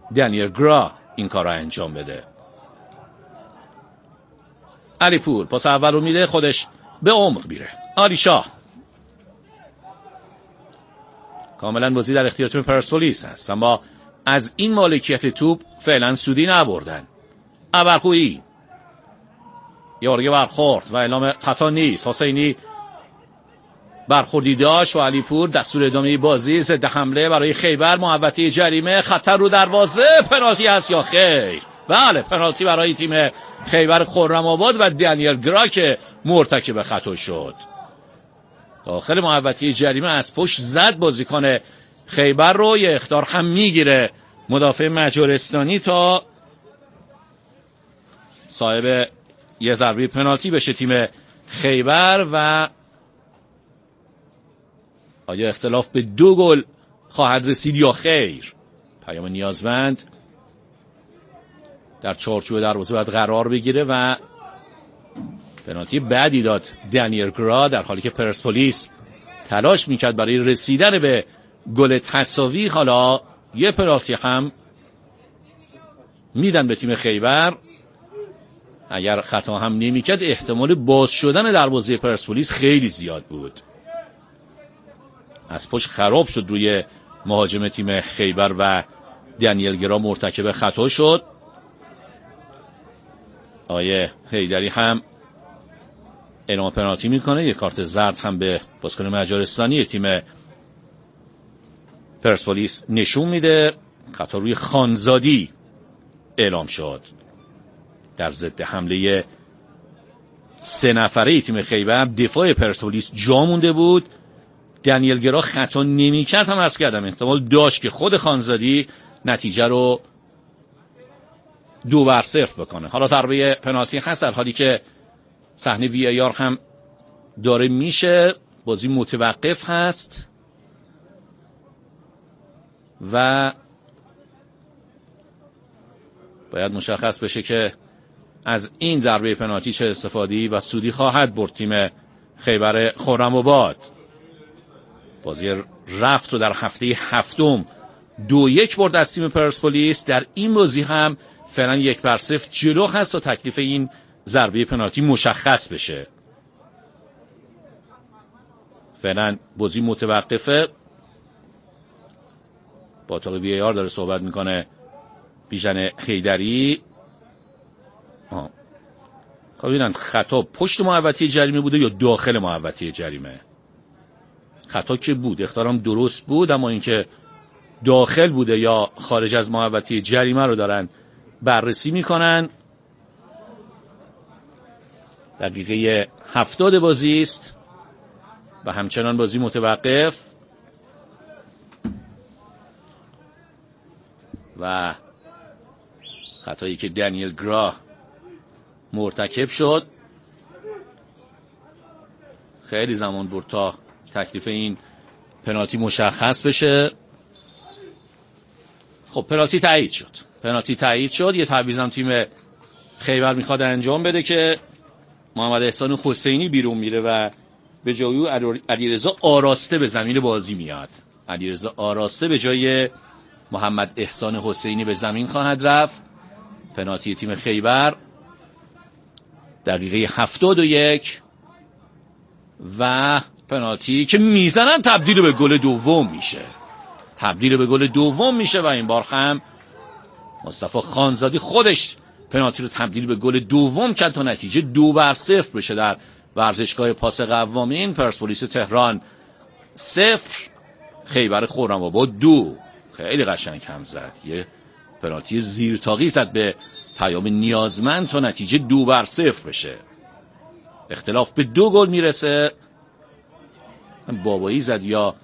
دنیل گرا این کار را انجام بده. علیپور پاس اول رو میده، خودش به عمق میره. علی شاه کاملا بازی در اختیار تیم پرسپولیس هست، اما از این مالکیت توپ فعلا سودی نبردن. ابرخویی یه بارگه برخورد و اعلام خطا نیست. حسینی برخوردی داشت و علیپور دستور ادامه بازی. ضد حمله برای خیبر، محوطه جریمه، خطر رو دروازه، پنالتی هست یا خیر؟ بله، پنالتی برای تیم خیبر خرم‌آباد و دنیل گرا که مرتکب خطا شد. داخل محوطه جریمه از پشت زد بازیکن خیبر رو. یه اخطار هم میگیره مدافع مجارستانی تا صاحب یه ضربه پنالتی بشه تیم خیبر. و آیا اختلاف به 2 گل خواهد رسید یا خیر؟ پیام نیازمند در چارچوب دروازه باید قرار بگیره و پنالتی بعدی داد دنیل گرا، در حالی که پرسپولیس تلاش میکرد برای رسیدن به گل تساوی. حالا یه پنالتی هم میدن به تیم خیبر. اگر خطا هم نمیکرد احتمال باز شدن دروازه پرسپولیس خیلی زیاد بود. از پشت خراب شد روی مهاجم تیم خیبر و دنیل گرا مرتکب خطا شد. آیه حیدری هم اعلام پنالتی میکنه. یک کارت زرد هم به بازیکن مجارستانی تیم پرسپولیس نشون میده. خطا روی خانزادی اعلام شد. در ضد حمله 3 نفره تیم خیبر دفاع پرسپولیس جا مونده بود. دنیل گرا خطا نمیکرد هم عرض کردم احتمال داشت که خود خانزادی نتیجه رو 2-0 بکنه. حالا ضربه پنالتی هست، در حالی که صحنه وی ای آر هم داره میشه. بازی متوقف هست و باید مشخص بشه که از این ضربه پنالتی چه استفاده‌ای و سودی خواهد برد تیم خیبر خرم‌آباد. بازی رفت و در هفته هفتم 2-1 برد از تیم پرسپولیس. در این بازی هم فعلا 1-0 جلو هست تا تکلیف این ضربه پنالتی مشخص بشه. فعلا بازی متوقفه. با اتاق وی ای آر داره صحبت میکنه بیژن حیدری. خب ببینن خطا پشت محوطه جریمه بوده یا داخل محوطه جریمه. خطا که بود، اخطارم درست بود، اما اینکه داخل بوده یا خارج از محوطه جریمه رو دارن بررسی میکنن. دقیقه 70 بازی است و همچنان بازی متوقف و خطایی که دنیل گرا مرتکب شد خیلی زمان برد تا تکلیف این پنالتی مشخص بشه. خب پنالتی تایید شد. یه تعویضم تیم خیبر میخواد انجام بده که محمد احسان حسینی بیرون میره و به جای او علیرضا آراسته به زمین بازی میاد. علیرضا آراسته به جای محمد احسان حسینی به زمین خواهد رفت. پنالتی تیم خیبر دقیقه 71 و پنالتی که میزنن تبدیل به گل دوم میشه و این بار هم مصطفی خانزادی خودش پنالتی رو تبدیل به گل دوم کرد تا نتیجه 2-0 بشه در ورزشگاه پاس قوامین. پرسپولیس تهران 0 خیبر خرم‌آباد 2. خیلی قشنگ هم زد. یه پنالتی زیرتاقی زد به پیام نیازمند تا نتیجه 2-0 بشه. اختلاف به 2 گل میرسه. بابایی زد یا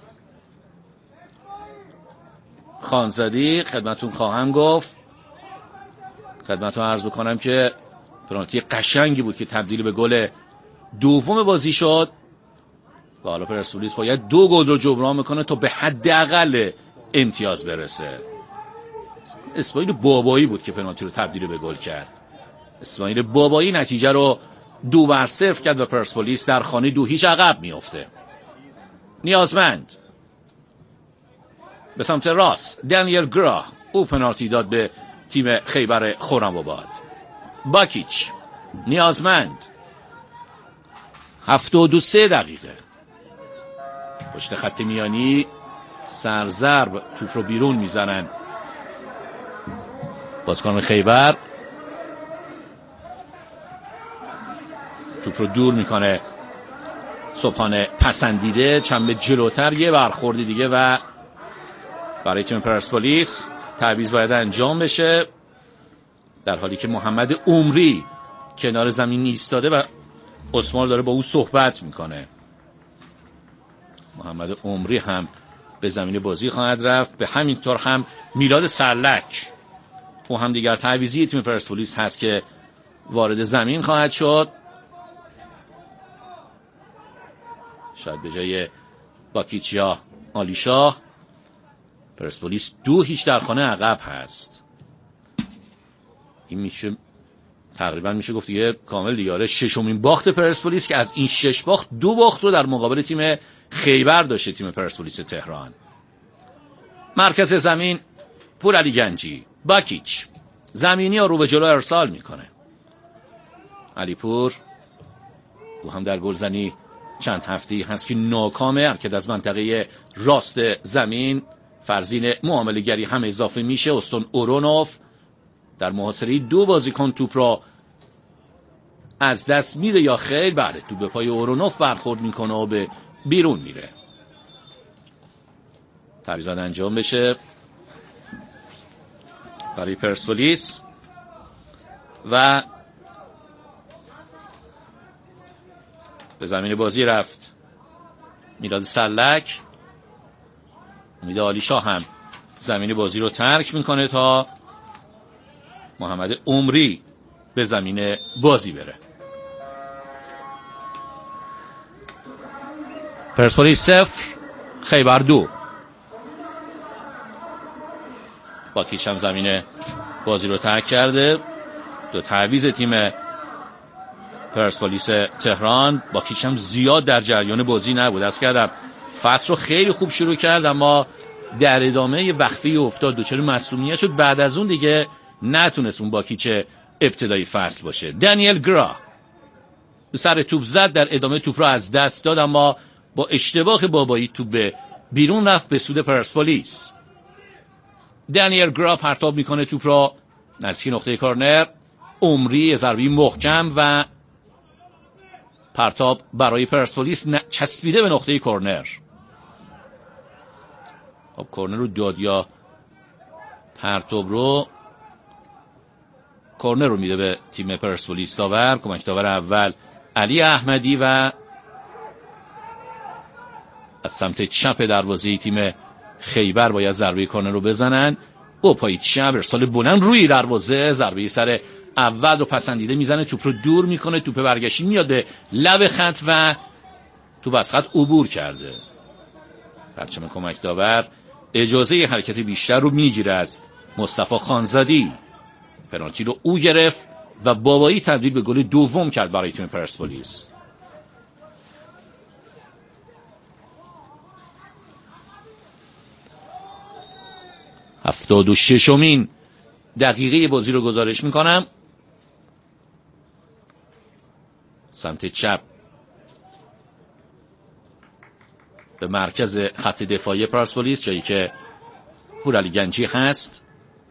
خانزادی خدمتون خواهم گفت. خدمتون عرض بکنم که پنالتی قشنگی بود که تبدیل به گل دوم بازی شد و حالا پرسپولیس باید 2 گل رو جبران میکنه تا به حداقل امتیاز برسه. اسماعیل بابایی بود که پنالتی رو تبدیل به گل کرد. اسماعیل بابایی نتیجه رو 2-0 کرد و پرسپولیس در خانه 2-0 عقب میفته. نیازمند به سمت راست دنیل گرا، او پنالتی داد به تیم خیبر خرم‌آباد. باکیچ نیازمند 73 دقیقه پشت خط میانی سرضرب توپ رو بیرون میزنن بازیکن خیبر، توپ رو دور میکنه صبحانه پسندیده چند جلوتر، یه برخوردی دیگه و برای تیم پرسپولیس تعویض باید انجام بشه، در حالی که محمد عمری کنار زمین ایستاده و عثمان داره با او صحبت میکنه. محمد عمری هم به زمین بازی خواهد رفت، به همین طور هم میلاد سرلک، او هم دیگر تعویضی تیم پرسپولیس هست که وارد زمین خواهد شد. شاید به جای باکیچیا آلیشاه. پرسپولیس 2-0 در خانه عقب هست. این میشه تقریبا میشه گفت دیگه کامل دیگه ششمین باخت پرسپولیس که از این 6 باخت 2 باخت رو در مقابل تیم خیبر داشته تیم پرسپولیس تهران. مرکز زمین پورعلی گنجی، باکیچ زمینی رو به جلو ارسال میکنه. علیپور او هم در گلزنی چند هفته‌ای هست که ناکامه. حرکت از منطقه راست زمین، فرزین معامله‌گری هم اضافه میشه. استون اورونوف در محاصره 2 بازیکن توپ را از دست میده یا خیر؟ بله، توپ به پای اورونوف برخورد میکنه و به بیرون میره. تعویض باید انجام بشه برای پرسپولیس و به زمین بازی رفت میلاد سرلک. امید عالیشاه هم زمین بازی رو ترک میکنه تا محمد عمری به زمین بازی بره. پرسپولیس 0 خیبر 2. باکیچ هم زمین بازی رو ترک کرده. 2 تعویض تیم پرسپولیس تهران. باکیچ هم زیاد در جریان بازی نبود. از کردم فصل رو خیلی خوب شروع کرد اما در ادامه یه وقفه افتاد، دچار مصونیت شد. بعد از اون دیگه نتونست اون باکیچ ابتدای فصل باشه. دنیل گرا سر توپ زد، در ادامه توپ رو از دست داد اما با اشتباه بابایی توپ به بیرون رفت به سود پرسپولیس. دنیل گرا پرتاب میکنه توپ را نزدیک نقطه کورنر. عمری ضربه محکم و پرتاب برای پرسپولیس چسبیده به نقطه کورنر. خب کورنر رو داد یا پرتاب رو؟ کورنر رو میده به تیم پرسپولیس. داور کمک داور اول علی احمدی و از سمت چپ دروازه تیم خیبر باید ضربه کورنر رو بزنن. با پای چپ ارسال بلند روی دروازه، ضربه سر اول رو پسندیده میزنه، توپ رو دور میکنه، توپ برگشتی میاد به لب خط و توپ از خط عبور کرده. پرچم کمک داور اجازه حرکت بیشتر رو میگیره از مصطفی خانزادی. پنالتی رو او گرفت و بابایی تبدیل به گل دوم کرد برای تیم پرسپولیس. هفتاد و ششمین دقیقه بازی رو گزارش میکنم. سمت چپ به مرکز خط دفاعی پرسپولیس، جایی که پورعلی گنجی هست.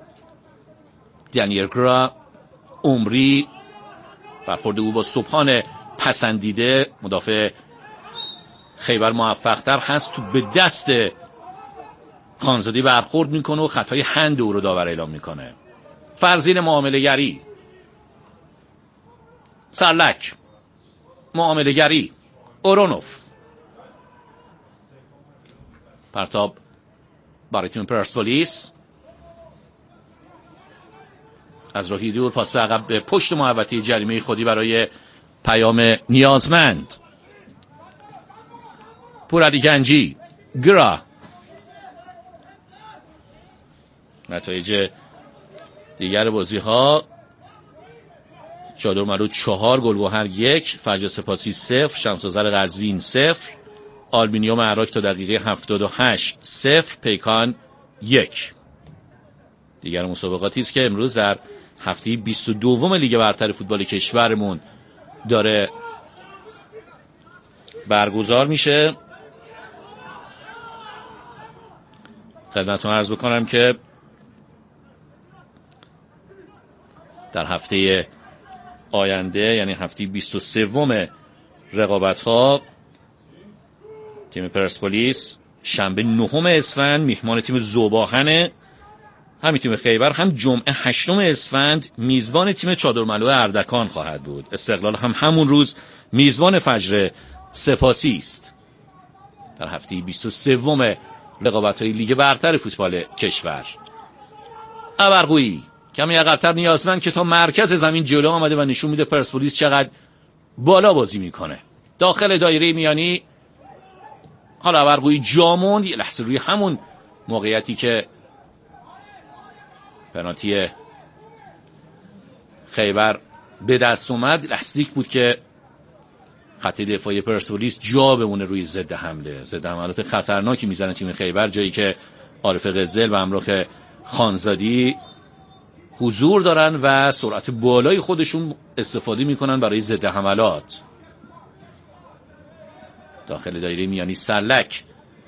دنیل گرا، عمری، برخورد او با صبحان پسندیده. مدافع خیبر موفق‌تر هست، تو به دست خانزادی برخورد میکنه و خطای هند او رو داور اعلام میکنه. فرزین معامله‌گری، سرلک، معامله‌گری، اورونوف، پرتاب برای تیم پرسپولیس. از راهی دور پاس به عقب به پشت محوطه جریمه خودی برای پیام نیازمند. پورعلی گنجی، گرا. نتایج دیگر بازی ها: چادر مرود 4، گلگهر 1، فرج سپاسی 0، شمس‌آذر قزوین 0، آلومینیوم عراق تا دقیقه 78 0، پیکان 1. دیگر مسابقاتی است که امروز در هفته 22 لیگ برتر فوتبال کشورمون داره برگزار میشه. خدمتتون عرض بکنم که در هفته آینده یعنی هفته 23 رقابت‌ها تیم پرسپولیس شنبه 9 اسفند میهمان تیم ذوب‌آهن، همین تیم خیبر هم جمعه 8 اسفند میزبان تیم چادرملو اردکان خواهد بود. استقلال هم همون روز میزبان فجر سپاسی است. در هفته 23 رقابت‌های لیگ برتر فوتبال کشور ابرقویی کمی عقب‌تر نیازمند که تا مرکز زمین جلو آمده و نشون میده پرسپولیس چقدر بالا بازی میکنه. داخل دایره میانی حالا ابرقویی جامون یه لحظه روی همون موقعیتی که پنالتی خیبر به دست اومد لحظه‌ای بود که خط دفاعی پرسپولیس جا بمونه روی ضد حملات خطرناکی میزنه تیم خیبر، جایی که عارف قزل و همراه خانزادی حضور دارن و سرعت بالای خودشون استفاده میکنن برای ضد حملات. داخل دایره میانی سرلک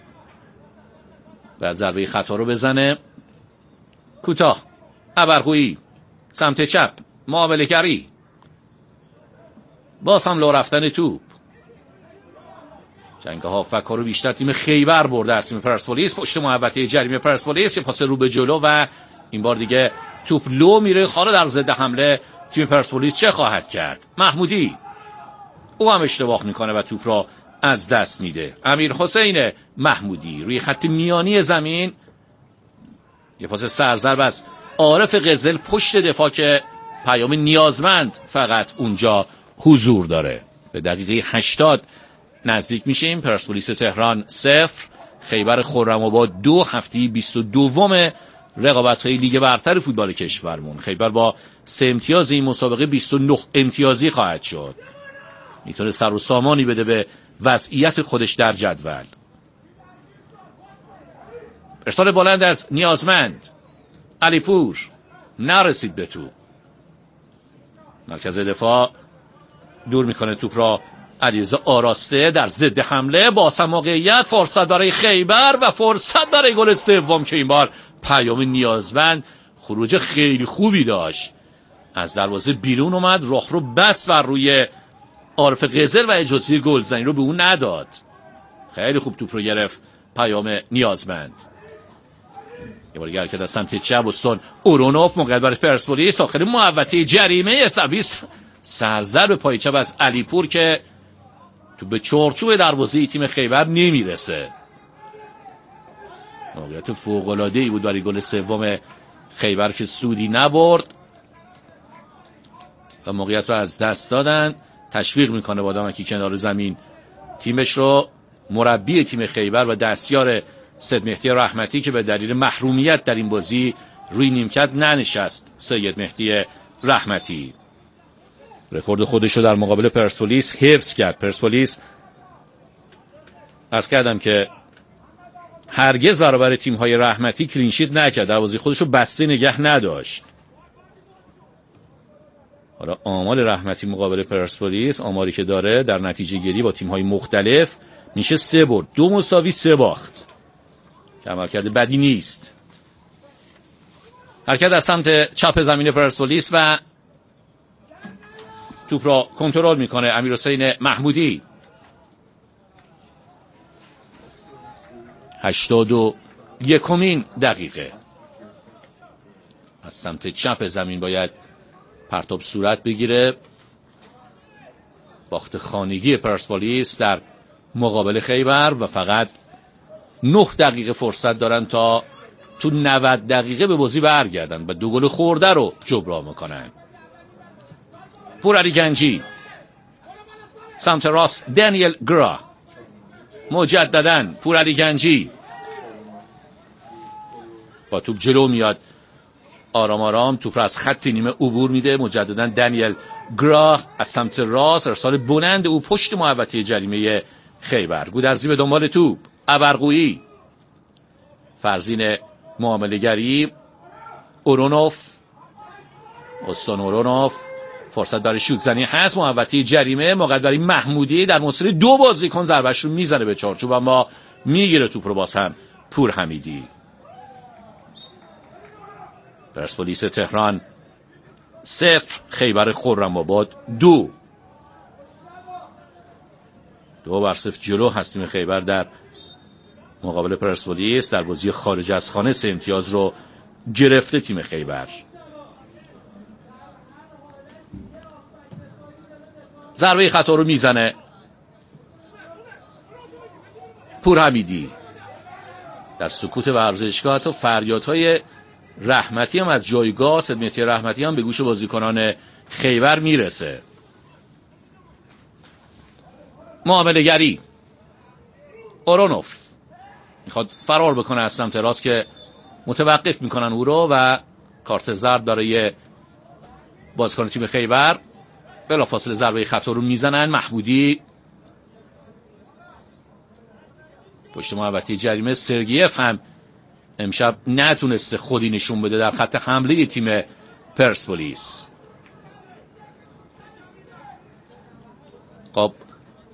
بعد ضربه خطا رو بزنه. کوتاه ابرقویی سمت چپ معامله گری، باز هم لو رفتن توپ. جنگ هافبک ها رو بیشتر تیم خیبر برده از تیم پرسپولیس. پشت محوطه جریمه پرسپولیس یه پاس رو به جلو و این بار دیگه توپ لو میره. حالا در ضد حمله تیم پرسپولیس چه خواهد کرد؟ محمودی او هم اشتباه میکنه و توپ را از دست میده. امیر حسین محمودی روی خط میانی زمین یه پاس سرزرب از عارف قزل پشت دفاع که پیام نیازمند فقط اونجا حضور داره. به دقیقه 80 نزدیک میشیم. پرسپولیس تهران 0 خیبر خرم‌آباد 2. هفته 22 رقابت‌های لیگ برتر فوتبال کشورمون. خیبر با 3 امتیاز این مسابقه 29 امتیازی خواهد شد. میتونه سر و سامانی بده به وضعیت خودش در جدول. ارسال بلند از نیازمند علیپور نرسید به توپ. مرکز دفاع دور میکنه توپ را. علیرضا آراسته در ضد حمله با موقعیت، فرصت برای خیبر و فرصت برای گل سوم که این بار پیام نیازمند خروج خیلی خوبی داشت، از دروازه بیرون اومد، راه رو بس و روی عارف قزل و اجازه گلزنی رو به اون نداد. خیلی خوب توپ رو گرفت پیام نیازمند. یه بار دیگه که سمت چپ استون اورونوف موقعیت برای پرسپولیس داخل محوطه جریمه سرویس سرزرب پای چپ از علیپور که تو به چارچوب دروازه تیم خیبر نمیرسه. موقعیت فوق‌العاده‌ای بود برای گل سوم خیبر که سودی نبرد و موقعیت رو از دست دادن. تشویق میکنه با دامکی کنار زمین تیمش رو مربی تیم خیبر و دستیار سید مهدی رحمتی که به دلیل محرومیت در این بازی روی نیمکت ننشست. سید مهدی رحمتی رکورد خودش رو در مقابل پرسپولیس حفظ کرد. پرسپولیس عرض کردم که هرگز برابر تیم‌های رحمتی کلینشیت نکرد، دروازه خودش رو بسته نگه نداشت. حالا آمار رحمتی مقابل پرسپولیس، آماری که داره در نتیجه گیری با تیم‌های مختلف میشه 3 برد 2 مساوی 3 باخت که عملکرد بدی نیست. حرکت از سمت چپ زمین پرسپولیس و توپ را کنترل میکنه امیرحسین محمودی. 81 دقیقه از سمت چپ زمین باید پرتاب صورت بگیره. باخت خانگی پرسپولیس در مقابل خیبر و فقط 9 دقیقه فرصت دارن تا تو 90 دقیقه به بازی برگردن و 2 گل خورده رو جبران میکنن. پورعلی گنجی سمت راست دنیل گرا، مجدداً پورعلی گنجی با توپ جلو میاد، آرام آرام توپ را از خط نیمه عبور میده. مجدداً دنیل گرا از سمت راست، ارسال بلند او پشت محوطه جریمه خیبر. گودرزی به دنبال توپ، ابرقویی، فرزین معامله‌گری. اورونوف، استان اورونوف، فرصت برای شوت زنی هست. محوطه جریمه مقدری محمودی در مصر 2 بازیکن ضربهش رو میزنه به چارچوب، اما میگیره توپ رو باز هم پور حمیدی. پرسپولیس تهران 0، خیبر خرم‌آباد 2. 2-0 جلو هستیم خیبر در مقابل پرسپولیس. در بازی خارج از خانه 3 امتیاز رو گرفته تیم خیبر. ضربه خطا رو میزنه پور حمیدی. در سکوت ورزشگاه تا فریادهای رحمتی هم از جایگاه صدمتی رحمتی هم به گوش بازیکنان خیبر میرسه. معامله‌گری. اورونوف میخواد فرار بکنه از سمت راست که متوقف میکنن او رو و کارت زرد برای بازیکن تیم خیبر. بلافاصله ضربه خطا رو میزنن. محمودی پشت محوطه جریمه. سرگیف هم امشب نتونسته خودی نشون بده در خط حمله تیم پرسپولیس. خب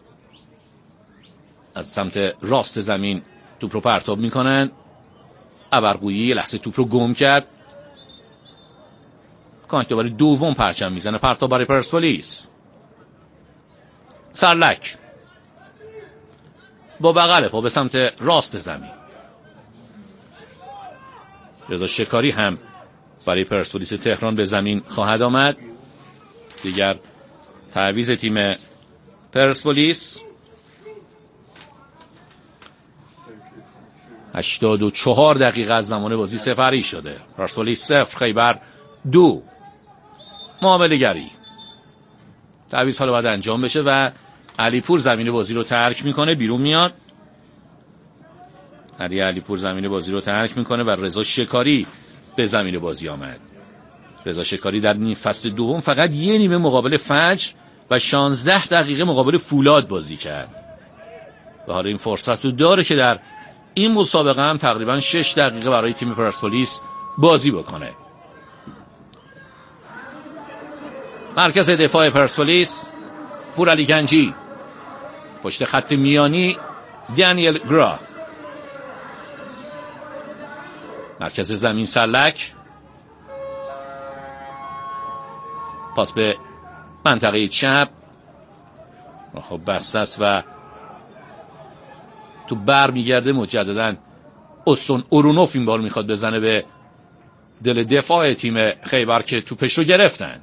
از سمت راست زمین توپ رو پرتاب میکنن. ابرقویی لحظه توپ رو گم کرد. کانکت برای دوم پرچم میزنه. پرتاب برای پرسپولیس. سرلک با بغل پا به سمت راست زمین. رضا شکاری هم برای پرسپولیس تهران به زمین خواهد آمد. دیگر تعویض تیم پرسپولیس. 84 دقیقه از زمان بازی سپری شده. پرسپولیس 0، خیبر 2. معامله‌گری. تعویض حالا باید انجام بشه و علیپور زمین بازی رو ترک میکنه، بیرون میاد. علیپور زمین بازی رو ترک میکنه و رضا شکاری به زمین بازی آمد. رضا شکاری در نیم فصل دوم فقط 1 نیمه مقابل فجر و 16 دقیقه مقابل فولاد بازی کرد و حالا این فرصت رو داره که در این مسابقه هم تقریبا 6 دقیقه برای تیم پرسپولیس بازی بکنه. مرکز دفاع پرسپولیس پور علی گنجی. پشت خط میانی دانیل گرا. مرکز زمین سرلک. پاس به منطقه چپ. خب بسته است و تو بر میگرده. مجددا استون اورونوف این بار میخواد بزنه به دل دفاع تیم خیبر که توپش رو گرفتن.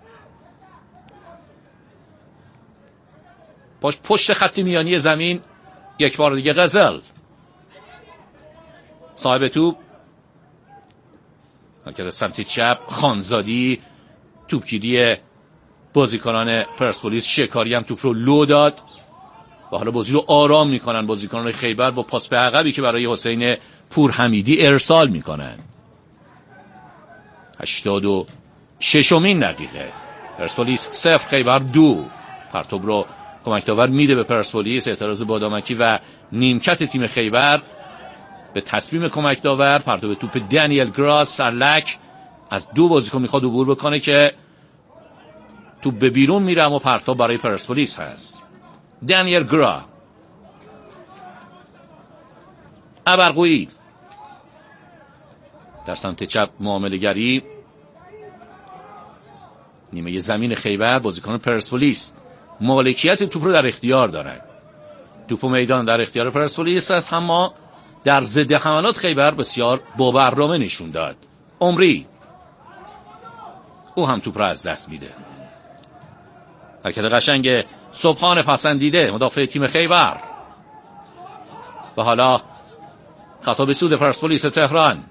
پشت خط میانی زمین یک بار دیگه غزل صاحب توپ. مرکز سمت چپ خانزادی. توپگیری بازیکنان پرسپولیس. شکاری هم توپ رو لو داد و حالا بازی رو آرام میکنن بازیکنان خیبر با پاس به عقبی که برای حسین پور حمیدی ارسال میکنن. 86مین دقیقه. پرسپولیس 0، خیبر 2. پرتاب رو کمک داور میده به پرسپولیس. اعتراض بادامکی و نیمکت تیم خیبر به تصمیم کمک داور. پرتاب توپ دانیل گرا. سرلک از 2 بازیکن میخواد عبور بکنه که توپ به بیرون میره، اما پرتاب برای پرسپولیس هست. دانیل گرا. ابرقویی در سمت چپ. معامله‌گری. نیمه زمین خیبر. بازیکن پرسپولیس مالکیت توپ رو در اختیار دارن. توپ و میدان در اختیار پرسپولیس است، اما در ضد حملات خیبر بسیار با برنامه نشون داد. عمری او هم توپ رو از دست میده. حرکت قشنگ صبحان پسندیده مدافع تیم خیبر و حالا خطا به سود پرسپولیس تهران.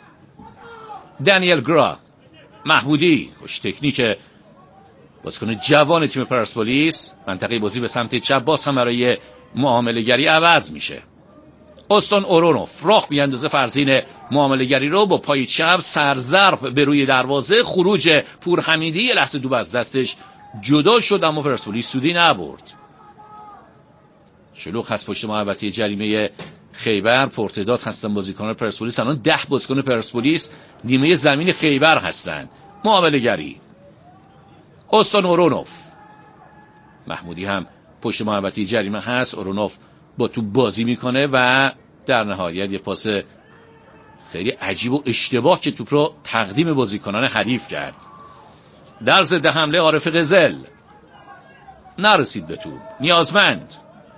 دانیل گرا. محمودی خوش تکنیک بازیکن جوان تیم پرسپولیس. منطقه بازی به سمت چپ باز هم برای معامله‌گری عوض میشه. استون اورونوف راه میاندازه فرزین معامله‌گری رو با پای چپ. سرضرب به روی دروازه. خروج پور حمیدی. یه لحظه توپ از دستش جدا شد اما پرسپولیس سودی نبرد. شلوغ هست پشت محوطه جریمه خیبر پرتعداد هستن بازیکنان پرسپولیس. الان 10 بازیکن پرسپولیس نیمه زمین خیبر هستن. معامله گری استان اورونوف، محمودی هم پشت محوطه جریمه هست. اورونوف با توپ بازی میکنه و در نهایت یه پاس خیلی عجیب و اشتباه که توپ رو تقدیم بازیکنان حریف کرد. در ضد حمله عارف قزل نرسید به توپ. نیازمند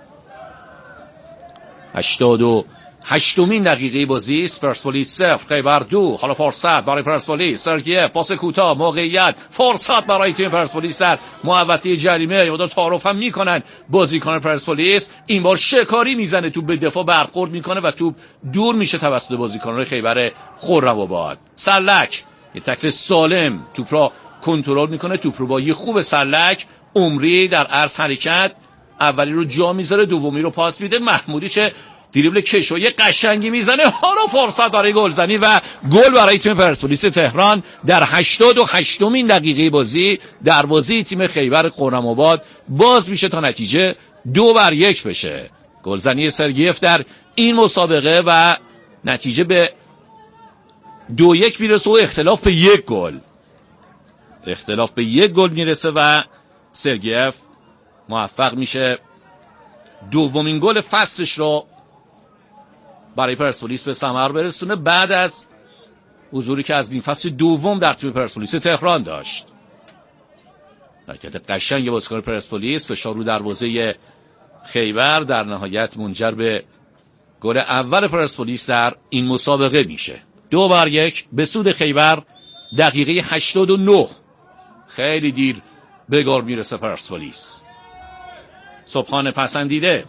88مین دقیقه بازی است. پرسپولیس 0 خیبر 2. حالا فرصت برای پرسپولیس. سرگیف پاس کوتاه، موقعیت، فرصت برای تیم پرسپولیس در محوطه جریمه. مدار تعارف هم میکنن بازیکن پرسپولیس. این بار شکاری میزنه، توپ به دفاع برخورد میکنه و توپ دور میشه توسط بازیکنان خیبر خرم‌آباد. سلک یه تکل سالم توپ را کنترل میکنه. توپ رو با یه خوب سلک عمری در عرض حرکت، اولی رو جا میذاره، دومی رو پاس میده. محمودی چه دریبل کشویی قشنگی میزنه. حالا فرصت برای گلزنی و گل برای تیم پرسپولیس تهران در 88مین دقیقه بازی. دروازه تیم خیبر خرم‌آباد باز میشه تا نتیجه 2-1 بشه. گلزنی سرگیف در این مسابقه و نتیجه به 2-1 میرسه و اختلاف به 1 گل. اختلاف به 1 گل میرسه و سرگیف موفق میشه دومین گل فصلش رو برای پرسپولیس به ثمر برسونه بعد از حضوری که از نیم فصل دوم در تیم پرسپولیس تهران داشت. حرکت قشنگ بازیکن پرسپولیس، فشار رو دروازه خیبر در نهایت منجر به گل اول پرسپولیس در این مسابقه میشه. 2-1 به سود خیبر. دقیقه 89 خیلی دیر به گل میرسه پرسپولیس. صبحانه پسندیده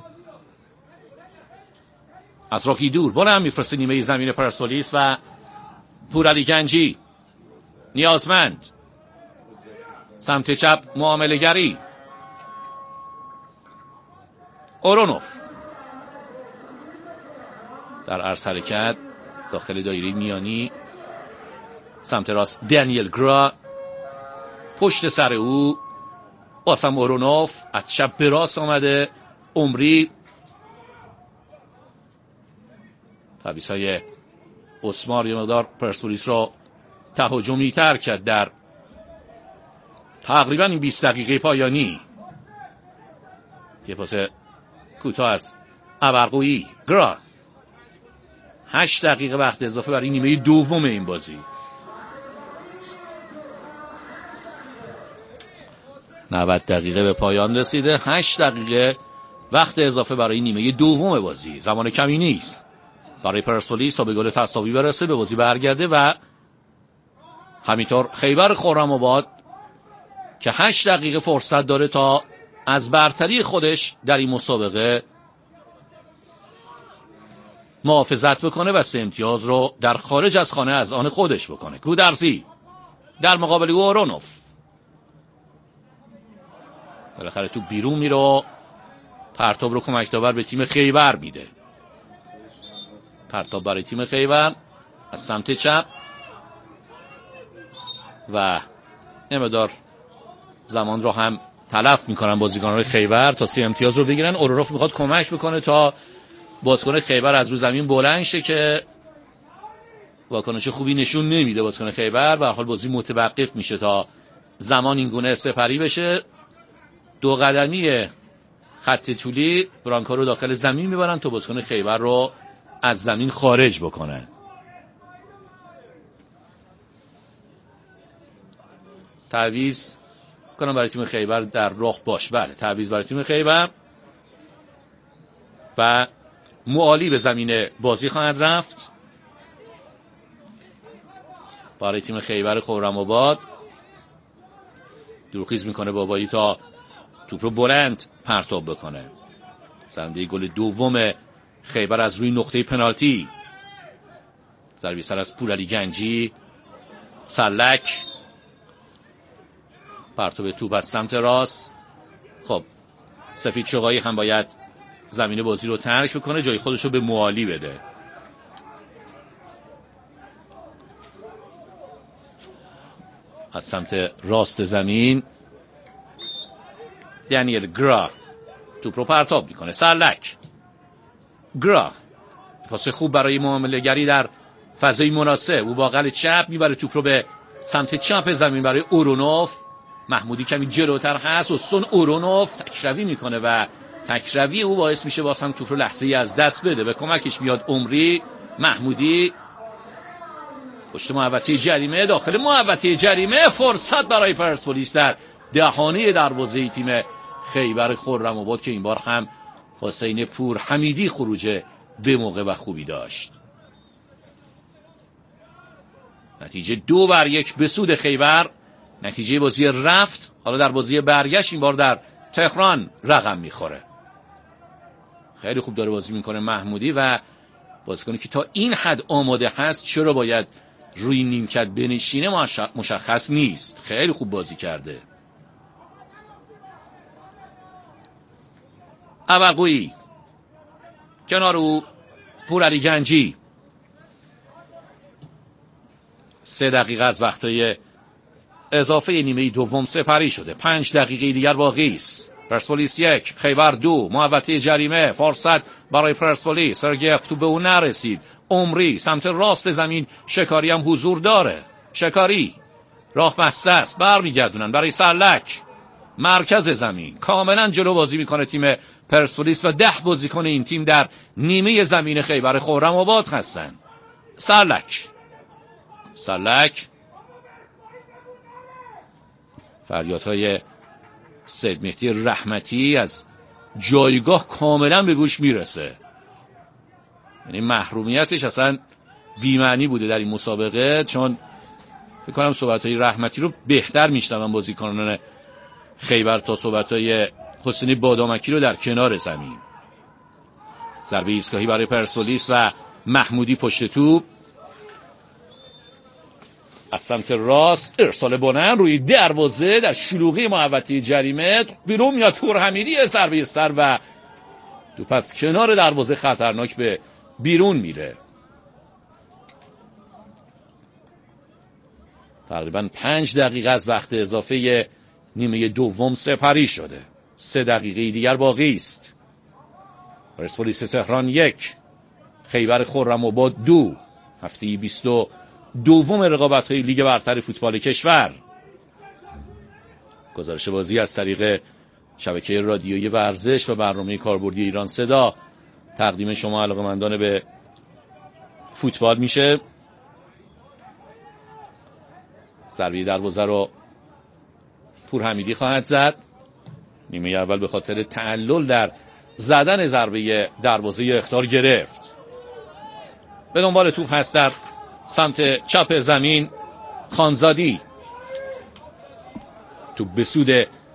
از راهی دور بلند میفرسته نیمه زمین پرسپولیس و پورعلی گنجی. نیازمند سمت چپ معامله گری. اورونوف در عرض حرکت داخل دایره میانی. سمت راست دنیل گرا، پشت سر او باسم اورونوف از چپ به راست آمده. عمری تعویض‌های اسمار یه مقدار پرسپولیس را تهاجمی تر کرد در تقریبا این 20 دقیقه پایانی. یه پاس کوتاه از ابرقویی. گرا 8 دقیقه وقت اضافه برای نیمه دوم این بازی. 90 دقیقه به پایان رسیده. 8 دقیقه وقت اضافه برای نیمه دوم بازی. زمان کمی نیست برای پرسپولیس تا به گل تساوی برسه، به بازی برگرده و همینطور خیبر خرم‌آباد که 8 دقیقه فرصت داره تا از برتری خودش در این مسابقه محافظت بکنه و 3 امتیاز رو در خارج از خانه از آن خودش بکنه. گودرزی در مقابل اورونوف. بالاخره تو بیرون میره، پرتاب رو کمک داور به تیم خیبر میده. پرتاب برای تیم خیبر از سمت چپ و نمدار زمان رو هم تلف میکنن بازیکنان خیبر تا 3 امتیاز رو بگیرن. اورونوف میخواد کمک بکنه تا بازیکن خیبر از رو زمین بلند شه که واکنش خوبی نشون نمیده بازیکن خیبر. به هر حال بازی متوقف میشه تا زمان این گونه سپری بشه. 2 قدمی خط طولی برانکو رو داخل زمین میبرن تا بازیکن خیبر رو از زمین خارج بکنن. تعویض کنم برای تیم خیبر در راه باش. بله، تعویض برای تیم خیبر و معالی به زمین بازی خواهد رفت برای تیم خیبر خرم‌آباد. دروخیز میکنه بابایی تا توپ رو بلند پرتاب بکنه. زنده گل دوم خیبر از روی نقطه پنالتی. ضربه سر از پورعلی گنجی. سلک پرتاب توپ از سمت راست. خب سفید شقایی هم باید زمین بازی رو ترک بکنه، جای خودش رو به معالی بده. از سمت راست زمین دنیل گرا توپ رو پرتاب میکنه. سلک، گرا پاس خوب برای معامله‌گری در فضای مناسب. او با بغل چپ میبره توپ رو به سمت چپ زمین برای اورونوف. محمودی کمی جلوتر هست و سون اورونوف تکروی میکنه و تکروی او باعث میشه باز هم توپ رو لحظه‌ای از دست بده. به کمکش میاد عمری. محمودی پشت محوطه جریمه، داخل محوطه جریمه، فرصت برای پرسپولیس در دهانه دروازه تیم خیبر خرم‌آباد که این بار هم حسین پور حمیدی خروج به موقع و خوبی داشت. نتیجه 2-1 به سود خیبر. نتیجه بازی رفت حالا در بازی برگشت این بار در تهران رقم میخوره. خیلی خوب داره بازی میکنه محمودی و بازیکنی که تا این حد آماده هست چرا باید روی نیمکت بنشینه مشخص نیست. خیلی خوب بازی کرده. ابرقویی کنار او پورعلی گنجی. 3 دقیقه از وقتای اضافه نیمه دوم سپری شده. 5 دقیقه دیگر باقی است. پرسپولیس 1 خیبر 2. محوطه جریمه، فرصت برای پرسپولیس. سرگیف تو به اون نرسید. عمری سمت راست زمین، شکاری هم حضور داره. شکاری راه بسته است، برمیگردونن برای سرلک. مرکز زمین کاملا جلو بازی میکنه تیم پرسپولیس و 10 بازیکن این تیم در نیمه زمین خیبر خرم‌آباد هستن. سرلک فریادهای سید مهدی رحمتی از جایگاه کاملا به گوش میرسه. یعنی محرومیتش اصلا بی‌معنی بوده در این مسابقه، چون فکر کنم صحبتهای رحمتی رو بهتر میشنون بازیکنان خیبر تا صحبتهای حسینی بادامکی رو در کنار زمین. ضربه ایستگاهی برای پرسپولیس و محمودی پشت توپ از سمت راست، ارسال بلند روی دروازه در شلوغی محوطه جریمه. بیرون میاد پور حمیدی، ضربه سر و توپ از کنار دروازه خطرناک به بیرون میره. تقریبا 5 دقیقه از وقت اضافه نیمه دوم سپری شده. 3 دقیقه دیگر باقی است. پرسپولیس تهران 1 خیبر خرم‌آباد 2. هفته 22 رقابت‌های لیگ برتر فوتبال کشور. گزارش بازی از طریق شبکه رادیویی ورزش و برنامه کاربردی ایران صدا تقدیم شما علاقه‌مندان به فوتبال میشه. ضربه دروازه رو پور حمیدی خواهد زد. نیمه اول به خاطر تعلل در زدن ضربه دروازه اخطار گرفت. به دنبال توپ هست در سمت چپ زمین خانزادی. توپ به سود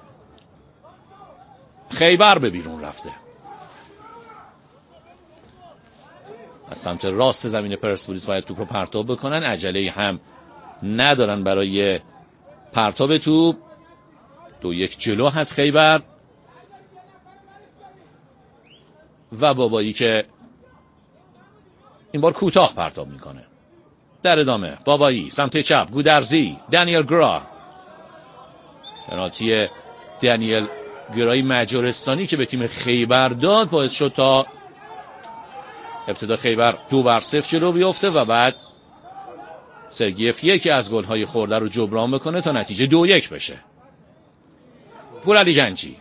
خیبر به بیرون رفته. از سمت راست زمین پرسپولیس باید توپ رو پرتاب بکنن. عجله هم ندارن برای پرتاب توپ. 2-1 جلو هست خیبر و بابایی که این بار کوتاه پرتاب میکنه. در ادامه بابایی سمت چپ، گودرزی، دانیل گرا. پنالتی دانیل گرای مجارستانی که به تیم خیبر داد باعث شد تا ابتدا خیبر 2-0 جلو بیفته و بعد سرگیف یکی از گل‌های خورده رو جبران بکنه تا نتیجه 2-1 بشه. پورعلی گنجی.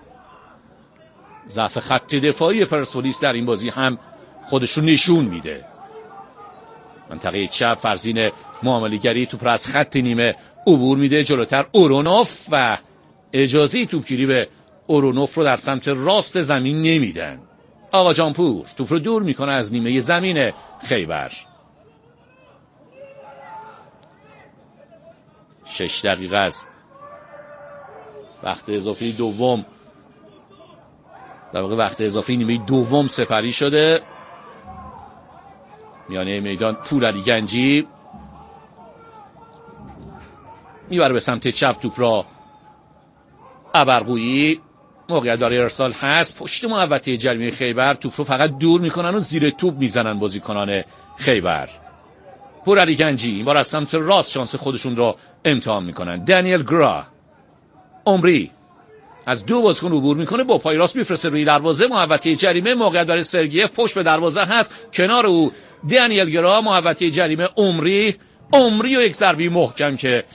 ضعف خط دفاعی پرسپولیس در این بازی هم خودش رو نشون میده. منطقه چپ فرزین معامله‌گری توپ را از خط نیمه عبور میده. جلوتر اورونوف و اجازه توپگیری به اورونوف رو در سمت راست زمین نمیدن. آقا جانپور توپ رو دور میکنه از نیمه زمین خیبر. 6 دقیقه از وقت اضافی دوم، در واقع وقت اضافی نیمه دوم سپری شده. میانه میدان پورعلی گنجی میبره به سمت چپ توپ را. ابرقویی موقعیت برای ارسال هست. پشت محوطه جریمه خیبر توپ رو فقط دور میکنن و زیر توپ میزنن بازیکنان خیبر. پورعلی گنجی این بار از سمت راست شانس خودشون رو امتحان میکنن. دانیل گرا، عمری از 2 بازیکن عبور میکنه، با پای راست میفرسته روی دروازه، محوطه جریمه، موقعیت برای سرگیف، پشت به دروازه هست، کنار او دنیل گرا، محوطه جریمه عمری و یک ضربه محکم که